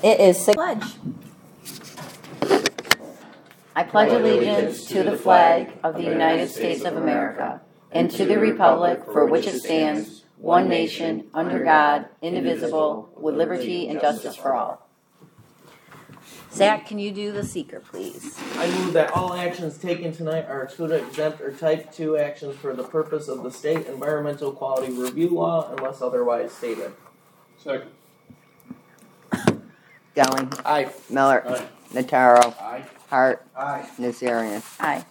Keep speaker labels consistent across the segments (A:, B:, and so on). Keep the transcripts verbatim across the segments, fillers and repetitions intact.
A: It is six. Pledge. I pledge allegiance to the flag of the United States of America and to the republic for which it stands, one nation, under God, indivisible, with liberty and justice for all. Zach, can you do the seeker, please?
B: I move that all actions taken tonight are excluded, exempt, or type two actions for the purpose of the state environmental quality review law unless otherwise stated.
C: Second.
D: Gelling.
B: Aye.
D: Miller.
C: Aye.
D: Notaro.
C: Aye.
D: Hart.
B: Aye.
D: Nazarian.
A: Aye.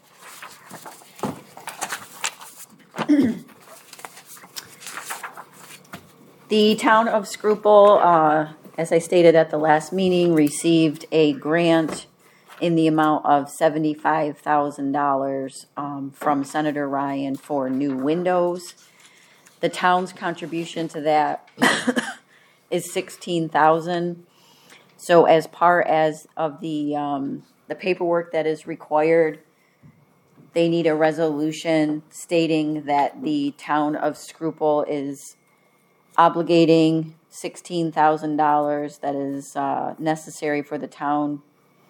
A: The town of Scruple, uh, as I stated at the last meeting, received a grant in the amount of seventy-five thousand dollars um, from Senator Ryan for new windows. The town's contribution to that is sixteen thousand dollars. So as part as of the um, the paperwork that is required, they need a resolution stating that the town of Scruple is obligating sixteen thousand dollars that is uh, necessary for the town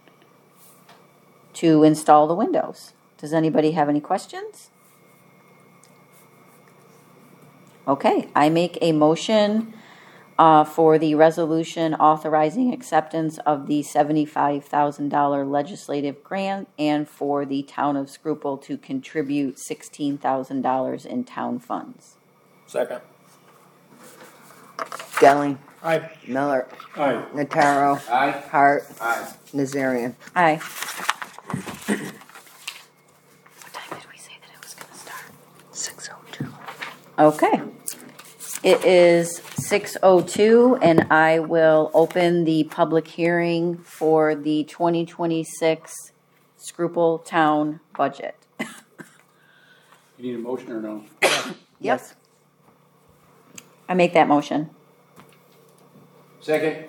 A: to install the windows. Does anybody have any questions? Okay, I make a motion uh, for the resolution authorizing acceptance of the seventy-five thousand dollars legislative grant and for the town of Scruple to contribute sixteen thousand dollars in town funds.
B: Second.
D: Gelling.
B: Aye.
D: Miller.
C: Aye.
D: Notaro.
B: Aye.
D: Hart.
B: Aye.
D: Nazarian.
A: Aye. What time did we say that it was going to start?
D: six oh two.
A: Okay. It is six oh two, and I will open the public hearing for the twenty twenty-six Scruple Town budget.
C: You need a motion or no?
D: Yes.
A: I make that motion.
B: Second.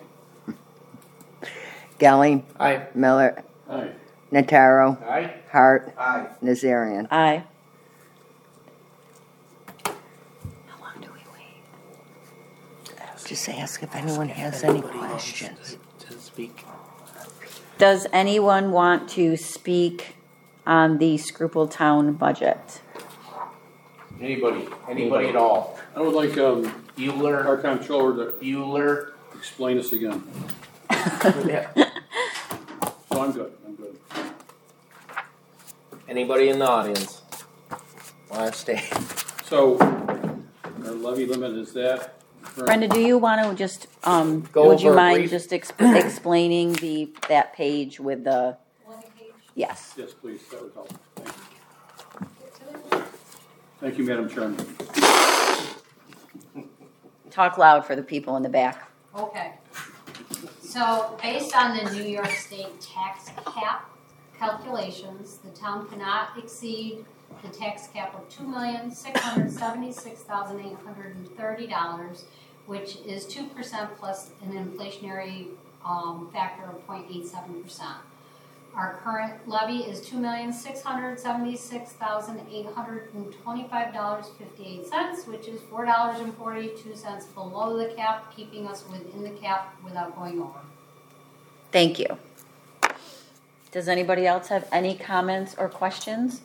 D: Gelling.
B: Aye.
D: Miller.
C: Aye.
D: Notaro.
B: Aye.
D: Hart.
B: Aye.
D: Nazarian.
A: Aye. How long do we wait?
D: Just ask if anyone has any questions.
B: To speak.
A: Does anyone want to speak on the Scruple Town budget?
E: Anybody, anybody at all.
C: I would like um,
E: Bueller,
C: our comptroller to
E: Bueller.
C: explain this again.
B: Yeah.
C: No, I'm good. I'm good.
B: Anybody in the audience want to stay?
C: So, our levy limit is that?
A: Brenda, do you want to just, um,
B: Go
A: would you
B: over a
A: mind
B: brief-
A: just exp- explaining the, that page with the, yes.
C: Yes, please. That would help. Thank you. Thank you, Madam Chairman.
A: Talk loud for the people in the back.
F: Okay. So based on the New York State tax cap calculations, the town cannot exceed the tax cap of two million six hundred seventy-six thousand eight hundred thirty dollars, which is two percent plus an inflationary um, factor of zero point eight seven percent. Our current levy is two million six hundred seventy-six thousand eight hundred twenty-five dollars and fifty-eight cents, which is four dollars and forty-two cents below the cap, keeping us within the cap without going over.
A: Thank you. Does anybody else have any comments or questions?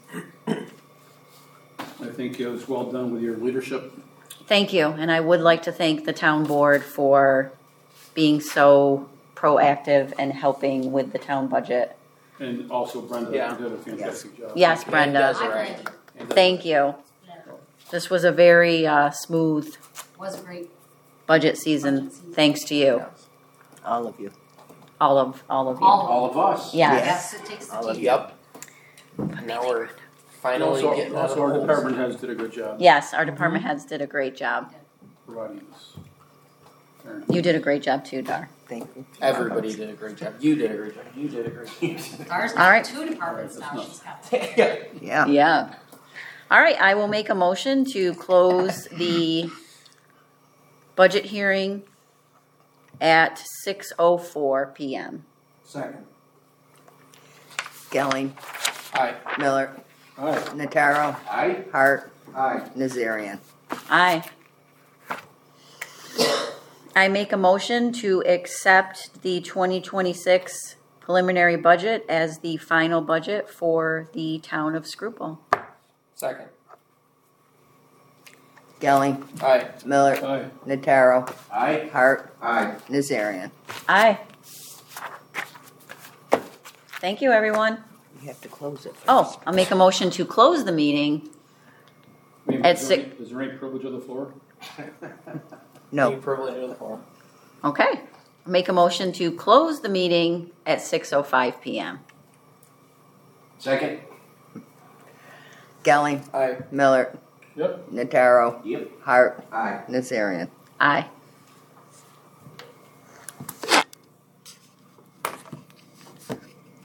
C: I think it was well done with your leadership.
A: Thank you, and I would like to thank the town board for being so proactive and helping with the town budget.
C: And also Brenda,
B: Yeah.
C: you did a fantastic job.
A: Yes, Brenda.
B: That's right.
A: Thank you. This was a very uh, smooth
F: Was great.
A: budget season,
F: Budget season.
A: thanks to you,
D: All of you.
A: all of all of you.
F: All
E: All of us.
A: Yes.
F: Yes, it takes the
D: All of
F: team.
B: Yep. Now we're finally
C: Also,
B: getting out of
C: also
B: the
C: our
B: holes.
C: department heads did a good job
A: Yes, our department heads did a great job.
C: providing this. Very nice.
A: You did a great job too, Dar.
D: Thank you.
B: Everybody did a great job. You did a great job. You did a great job.
F: Ours
A: All right.
F: two departments now. She's got.
B: Yeah.
D: Yeah.
A: Yeah. All right, I will make a motion to close the budget hearing at six oh four p.m.
E: Second.
D: Gelling.
B: Aye.
D: Miller.
C: Aye.
D: Notaro.
E: Aye.
D: Hart.
E: Aye.
D: Nazarian.
A: Aye. I make a motion to accept the twenty twenty-six preliminary budget as the final budget for the town of Schuylkill.
B: Second.
D: Gelling,
B: Aye.
D: Miller,
C: Aye.
D: Notaro,
E: Aye.
D: Hart,
E: Aye.
D: Nazarian.
A: Aye. Thank you, everyone.
D: You have to close it first.
A: Oh, I'll make a motion to close the meeting.
C: Wait,
A: At
C: is there
A: six-
C: any- Is there any privilege of the floor?
D: No.
B: Any privilege of the floor.
A: Okay. Make a motion to close the meeting at six oh five p.m.
E: Second.
D: Gelling,
B: Aye.
D: Miller,
C: Yep.
D: Notaro,
E: Yep.
D: Hart,
E: Aye.
D: Nazarian.
A: Aye.